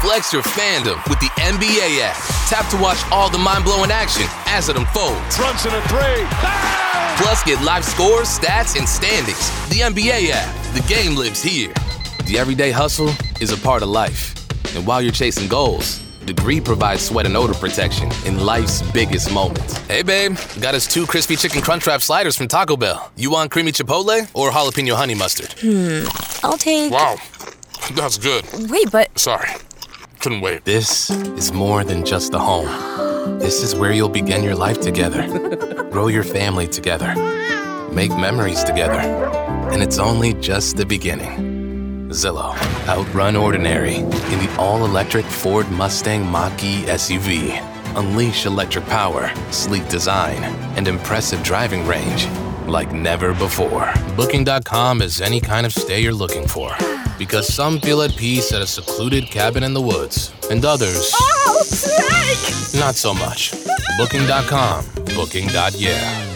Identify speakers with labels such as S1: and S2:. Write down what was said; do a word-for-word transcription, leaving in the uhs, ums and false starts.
S1: Flex your fandom with the N B A app. Tap to watch all the mind-blowing action as it unfolds.
S2: Brunson a three. Bang!
S1: Plus, get live scores, stats, and standings. The N B A app. The game lives here. The everyday hustle is a part of life. And while you're chasing goals, Degree provides sweat and odor protection in life's biggest moments. Hey, babe. Got us two crispy chicken crunchwrap sliders from Taco Bell. You want creamy chipotle or jalapeno honey mustard?
S3: Hmm. I'll take...
S4: Wow. That's good.
S3: Wait, but...
S4: Sorry. Couldn't wait.
S1: This is more than just a home. This is where you'll begin your life together. Grow your family together. Make memories together. And it's only just the beginning. Zillow. Outrun ordinary in the all-electric Ford Mustang Mach-E S U V. Unleash electric power, sleek design, and impressive driving range like never before. Booking dot com is any kind of stay you're looking for. Because some feel at peace at a secluded cabin in the woods, and others...
S3: Oh, snake!
S1: Not so much. Booking dot com. Booking. Yeah.